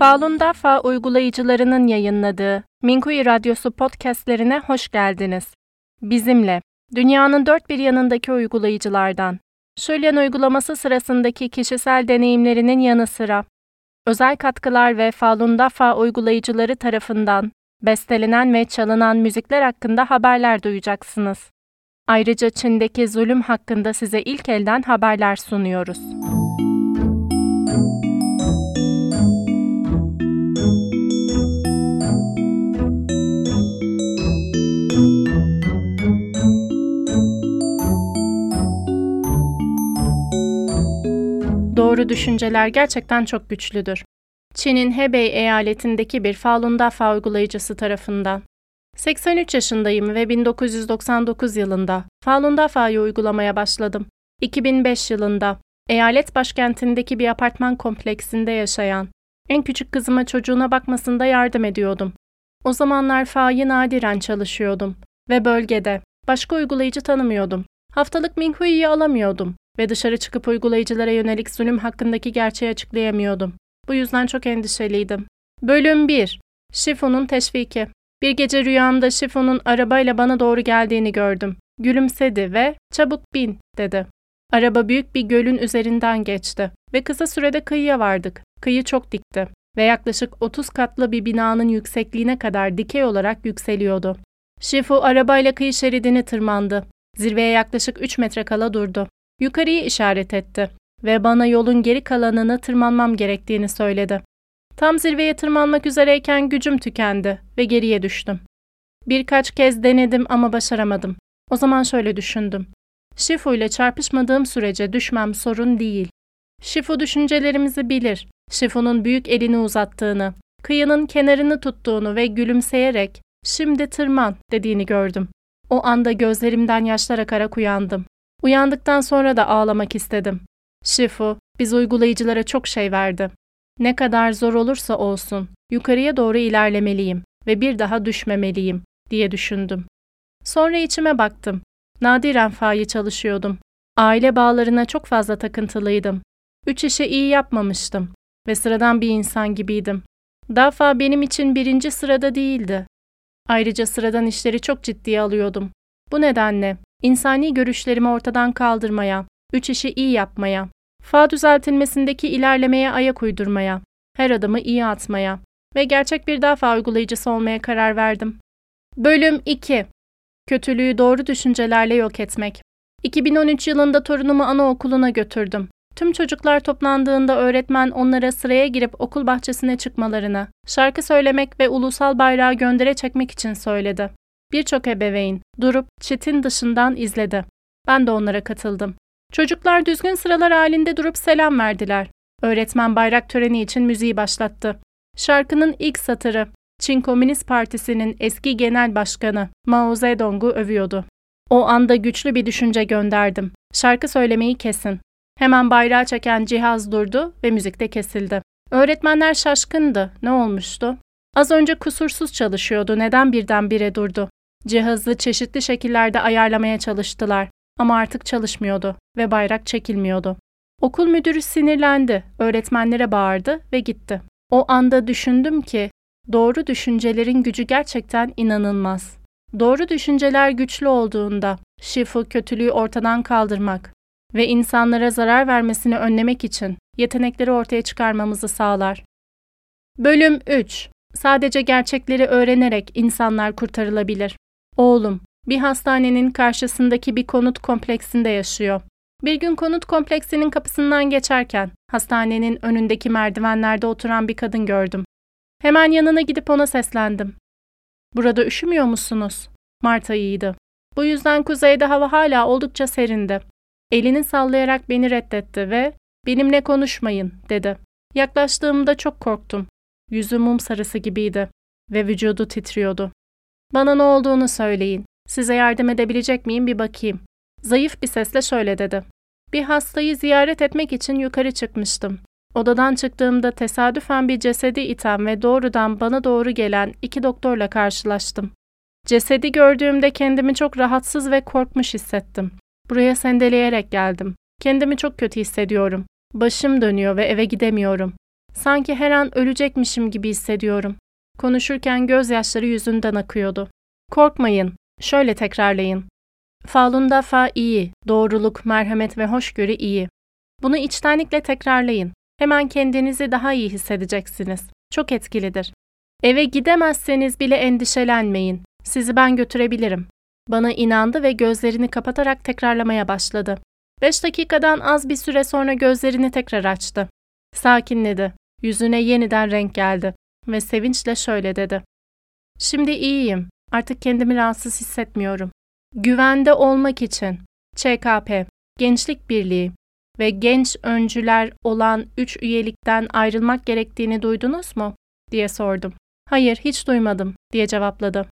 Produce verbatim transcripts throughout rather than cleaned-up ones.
Falun Dafa uygulayıcılarının yayınladığı Minkuyu Radyosu podcastlerine hoş geldiniz. Bizimle, dünyanın dört bir yanındaki uygulayıcılardan, Şölyen uygulaması sırasındaki kişisel deneyimlerinin yanı sıra, özel katkılar ve Falun Dafa uygulayıcıları tarafından bestelenen ve çalınan müzikler hakkında haberler duyacaksınız. Ayrıca Çin'deki zulüm hakkında size ilk elden haberler sunuyoruz. Doğru düşünceler gerçekten çok güçlüdür. Çin'in Hebei eyaletindeki bir Falun Dafa uygulayıcısı tarafından. seksen üç yaşındayım ve bin dokuz yüz doksan dokuz yılında Falun Dafa'yı uygulamaya başladım. iki bin beş yılında eyalet başkentindeki bir apartman kompleksinde yaşayan en küçük kızıma çocuğuna bakmasında yardım ediyordum. O zamanlar Fa'yı nadiren çalışıyordum ve bölgede başka uygulayıcı tanımıyordum. Haftalık Minkuyu'yu alamıyordum ve dışarı çıkıp uygulayıcılara yönelik zulüm hakkındaki gerçeği açıklayamıyordum. Bu yüzden çok endişeliydim. Bölüm bir. Shifu'nun teşviki. Bir gece rüyamda Shifu'nun arabayla bana doğru geldiğini gördüm. Gülümsedi ve "Çabuk bin," dedi. Araba büyük bir gölün üzerinden geçti ve kısa sürede kıyıya vardık. Kıyı çok dikti ve yaklaşık otuz katlı bir binanın yüksekliğine kadar dikey olarak yükseliyordu. Shifu arabayla kıyı şeridini tırmandı. Zirveye yaklaşık üç metre kala durdu. Yukarıyı işaret etti ve bana yolun geri kalanını tırmanmam gerektiğini söyledi. Tam zirveye tırmanmak üzereyken gücüm tükendi ve geriye düştüm. Birkaç kez denedim ama başaramadım. O zaman şöyle düşündüm. Shifu ile çarpışmadığım sürece düşmem sorun değil. Shifu düşüncelerimizi bilir. Shifu'nun büyük elini uzattığını, kıyının kenarını tuttuğunu ve gülümseyerek "Şimdi tırman," dediğini gördüm. O anda gözlerimden yaşlar akarak uyandım. Uyandıktan sonra da ağlamak istedim. Shifu, biz uygulayıcılara çok şey verdi. Ne kadar zor olursa olsun, yukarıya doğru ilerlemeliyim ve bir daha düşmemeliyim, diye düşündüm. Sonra içime baktım. Nadiren Fa'yı çalışıyordum. Aile bağlarına çok fazla takıntılıydım. Üç işi iyi yapmamıştım ve sıradan bir insan gibiydim. Dafa benim için birinci sırada değildi. Ayrıca sıradan işleri çok ciddiye alıyordum. Bu nedenle insani görüşlerimi ortadan kaldırmaya, üç işi iyi yapmaya, Fa düzeltilmesindeki ilerlemeye ayak uydurmaya, her adımı iyi atmaya ve gerçek bir Dafa uygulayıcısı olmaya karar verdim. Bölüm iki. Kötülüğü doğru düşüncelerle yok etmek. iki bin on üç yılında torunumu anaokuluna götürdüm. Tüm çocuklar toplandığında öğretmen onlara sıraya girip okul bahçesine çıkmalarını, şarkı söylemek ve ulusal bayrağı göndere çekmek için söyledi. Birçok ebeveyn durup çitin dışından izledi. Ben de onlara katıldım. Çocuklar düzgün sıralar halinde durup selam verdiler. Öğretmen bayrak töreni için müziği başlattı. Şarkının ilk satırı, Çin Komünist Partisi'nin eski genel başkanı Mao Zedong'u övüyordu. O anda güçlü bir düşünce gönderdim. Şarkı söylemeyi kesin. Hemen bayrağı çeken cihaz durdu ve müzik de kesildi. Öğretmenler şaşkındı. Ne olmuştu? Az önce kusursuz çalışıyordu. Neden birdenbire durdu? Cihazı çeşitli şekillerde ayarlamaya çalıştılar. Ama artık çalışmıyordu ve bayrak çekilmiyordu. Okul müdürü sinirlendi, öğretmenlere bağırdı ve gitti. O anda düşündüm ki, doğru düşüncelerin gücü gerçekten inanılmaz. Doğru düşünceler güçlü olduğunda, Shifu kötülüğü ortadan kaldırmak ve insanlara zarar vermesini önlemek için yetenekleri ortaya çıkarmamızı sağlar. Bölüm üç. Sadece gerçekleri öğrenerek insanlar kurtarılabilir. Oğlum, bir hastanenin karşısındaki bir konut kompleksinde yaşıyor. Bir gün konut kompleksinin kapısından geçerken hastanenin önündeki merdivenlerde oturan bir kadın gördüm. Hemen yanına gidip ona seslendim. "Burada üşümüyor musunuz?" Mart ayıydı. Bu yüzden kuzeyde hava hala oldukça serindi. Elini sallayarak beni reddetti ve "Benimle konuşmayın," dedi. Yaklaştığımda çok korktum. Yüzü mum sarısı gibiydi ve vücudu titriyordu. "Bana ne olduğunu söyleyin. Size yardım edebilecek miyim bir bakayım." Zayıf bir sesle şöyle dedi. "Bir hastayı ziyaret etmek için yukarı çıkmıştım. Odadan çıktığımda tesadüfen bir cesedi iten ve doğrudan bana doğru gelen iki doktorla karşılaştım. Cesedi gördüğümde kendimi çok rahatsız ve korkmuş hissettim. Buraya sendeleyerek geldim. Kendimi çok kötü hissediyorum. Başım dönüyor ve eve gidemiyorum. Sanki her an ölecekmişim gibi hissediyorum. Konuşurken gözyaşları yüzünden akıyordu. Korkmayın, şöyle tekrarlayın. Falun Dafa iyi, doğruluk, merhamet ve hoşgörü iyi. Bunu içtenlikle tekrarlayın. Hemen kendinizi daha iyi hissedeceksiniz. Çok etkilidir. Eve gidemezseniz bile endişelenmeyin. Sizi ben götürebilirim. Bana inandı ve gözlerini kapatarak tekrarlamaya başladı. Beş dakikadan az bir süre sonra gözlerini tekrar açtı. Sakinledi. Yüzüne yeniden renk geldi ve sevinçle şöyle dedi. Şimdi iyiyim. Artık kendimi rahatsız hissetmiyorum. Güvende olmak için Ç K P, Gençlik Birliği ve genç öncüler olan üç üyelikten ayrılmak gerektiğini duydunuz mu? Diye sordum. Hayır, hiç duymadım, diye cevapladı.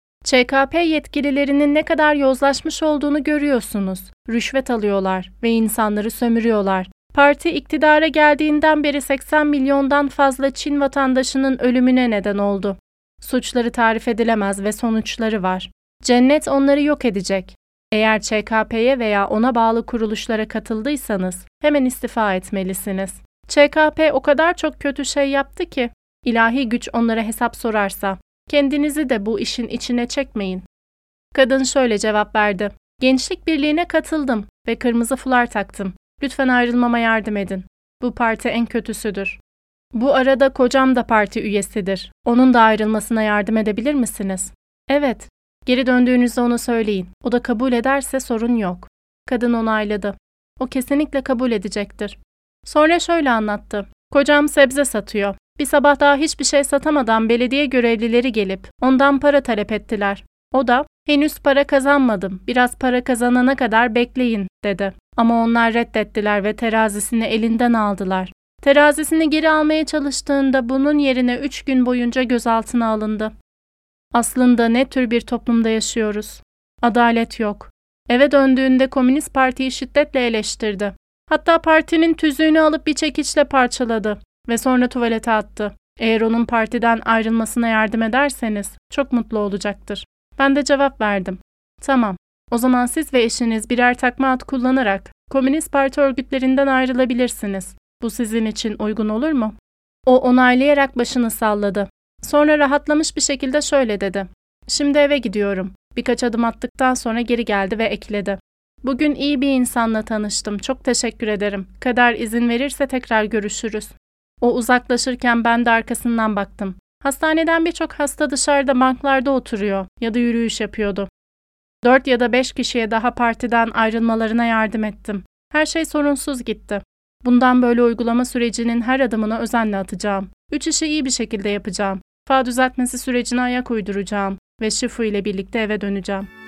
Ç K P yetkililerinin ne kadar yozlaşmış olduğunu görüyorsunuz. Rüşvet alıyorlar ve insanları sömürüyorlar. Parti iktidara geldiğinden beri seksen milyondan fazla Çin vatandaşının ölümüne neden oldu. Suçları tarif edilemez ve sonuçları var. Cennet onları yok edecek. Eğer Ç K P'ye veya ona bağlı kuruluşlara katıldıysanız hemen istifa etmelisiniz. Ç K P o kadar çok kötü şey yaptı ki, ilahi güç onlara hesap sorarsa, kendinizi de bu işin içine çekmeyin. Kadın şöyle cevap verdi. Gençlik Birliği'ne katıldım ve kırmızı fular taktım. Lütfen ayrılmama yardım edin. Bu parti en kötüsüdür. Bu arada kocam da parti üyesidir. Onun da ayrılmasına yardım edebilir misiniz? Evet. Geri döndüğünüzde ona söyleyin. O da kabul ederse sorun yok. Kadın onayladı. O kesinlikle kabul edecektir. Sonra şöyle anlattı. Kocam sebze satıyor. Bir sabah daha hiçbir şey satamadan belediye görevlileri gelip ondan para talep ettiler. O da henüz para kazanmadım, biraz para kazanana kadar bekleyin dedi. Ama onlar reddettiler ve terazisini elinden aldılar. Terazisini geri almaya çalıştığında bunun yerine üç gün boyunca gözaltına alındı. Aslında ne tür bir toplumda yaşıyoruz? Adalet yok. Eve döndüğünde Komünist Parti'yi şiddetle eleştirdi. Hatta partinin tüzüğünü alıp bir çekiçle parçaladı ve sonra tuvalete attı. Eğer onun partiden ayrılmasına yardım ederseniz çok mutlu olacaktır. Ben de cevap verdim. Tamam, o zaman siz ve eşiniz birer takma ad kullanarak Komünist Parti örgütlerinden ayrılabilirsiniz. Bu sizin için uygun olur mu? O onaylayarak başını salladı. Sonra rahatlamış bir şekilde şöyle dedi. Şimdi eve gidiyorum. Birkaç adım attıktan sonra geri geldi ve ekledi. Bugün iyi bir insanla tanıştım. Çok teşekkür ederim. Kader izin verirse tekrar görüşürüz. O uzaklaşırken ben de arkasından baktım. Hastaneden birçok hasta dışarıda banklarda oturuyor ya da yürüyüş yapıyordu. Dört ya da beş kişiye daha partiden ayrılmalarına yardım ettim. Her şey sorunsuz gitti. Bundan böyle uygulama sürecinin her adımına özenle atacağım. Üç işi iyi bir şekilde yapacağım. Fa düzeltmesi sürecine ayak uyduracağım ve Shifu ile birlikte eve döneceğim.